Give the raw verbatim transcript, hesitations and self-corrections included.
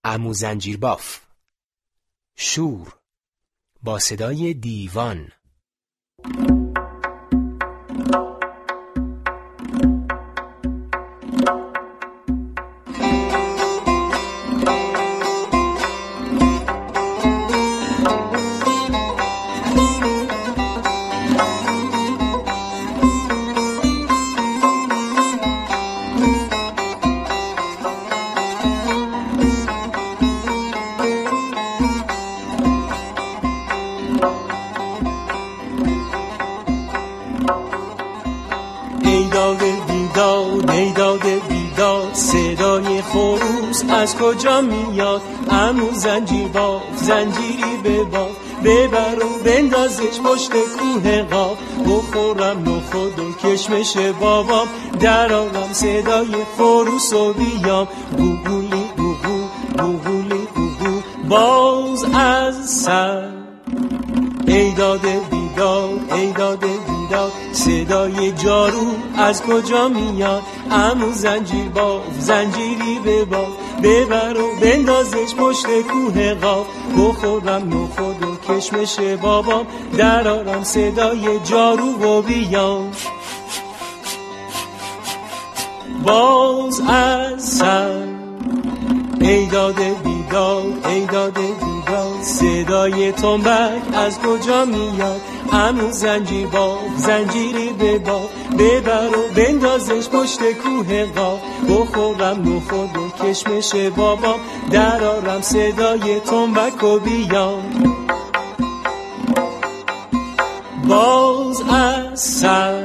عمو زنجیرباف. شور با صدای دیوان. ایداد بیداد ایداد بیداد صدای خروس از کجا میاد؟ عمو زنجیرباف زنجیری به باف، ببر و بندازش پشت کوه قاف. بخورم نخود و کشمش بابام، در آرم صدای خروس و بیام. گوگولی گوگو گوگولی گوگو باز از سر. ایداد بیداد ایداد بیداد صدای جارو از کجا میاد؟ عمو زنجیرباف زنجیری به باف، ببر و بندازش پشت کوه قاف. بخورم نخود و کشمش بابام، در آرم صدای جارو و بیام. باز از سر. ایداد بیداد ایداد بیداد صدای تنبک از کجا میاد؟ عمو زنجیرباف زنجیری به باف، ببر و بندازش پشت کوه قاف. بخورم نخود و کشمش بابام، در آرم صدای تنبک و بیام. باز از سر.